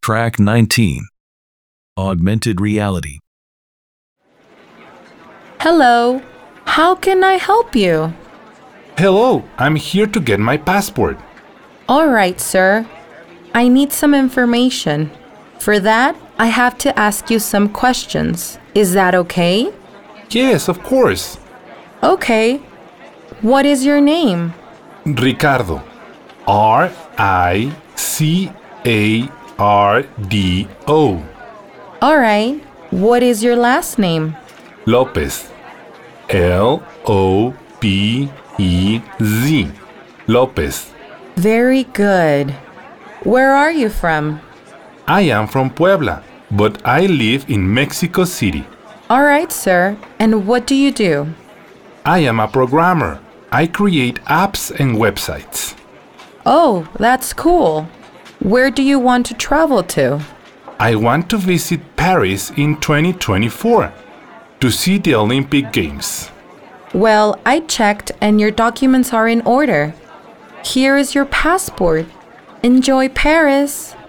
Track 19. Augmented reality. Hello, how can I help you? Hello, I'm here to get my passport. All right, sir. I need some information. For that, I have to ask you some questions. Is that okay? Yes, of course. Okay. What is your name? Ricardo. Ricardo. All right. What is your last name? Lopez. Lopez. Lopez. Very good. Where are you from? I am from Puebla, but I live in Mexico City. All right, sir. And what do you do? I am a programmer. I create apps and websites. Oh, that's cool. Where do you want to travel to? I want to visit Paris in 2024 to see the Olympic Games. Well, I checked and your documents are in order. Here is your passport. Enjoy Paris.